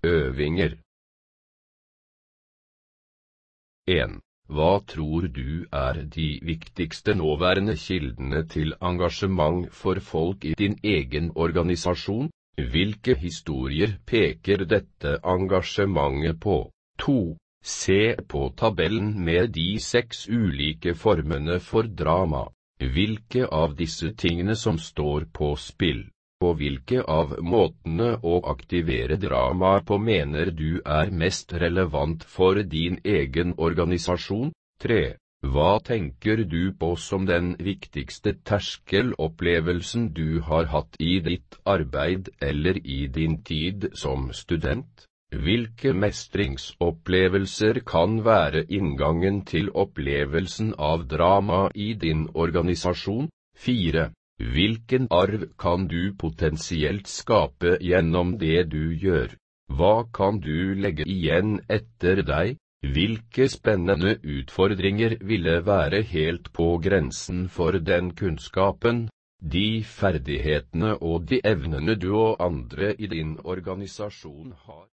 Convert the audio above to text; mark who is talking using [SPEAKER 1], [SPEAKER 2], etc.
[SPEAKER 1] Øvinger. 1. Hva tror du de viktigste nåværende kildene til engasjement for folk i din egen organisasjon? Hvilke historier peker dette engasjementet på? 2. Se på tabellen med de 6 ulike formene for drama. Hvilke av disse tingene som står på spill? Og hvilke av måtene å aktivere drama på mener du mest relevant for din egen organisasjon? 3. Hva tenker du på som den viktigste terskelopplevelsen du har hatt i ditt arbeid eller i din tid som student? Hvilke mestringsopplevelser kan være inngangen til opplevelsen av drama i din organisasjon? 4. Hvilken arv kan du potensielt skape gjennom det du gjør? Hva kan du legge igjen etter deg? Hvilke spennende utfordringer ville være helt på grensen for den kunnskapen, de ferdighetene og de evnene du og andre i din organisasjon har?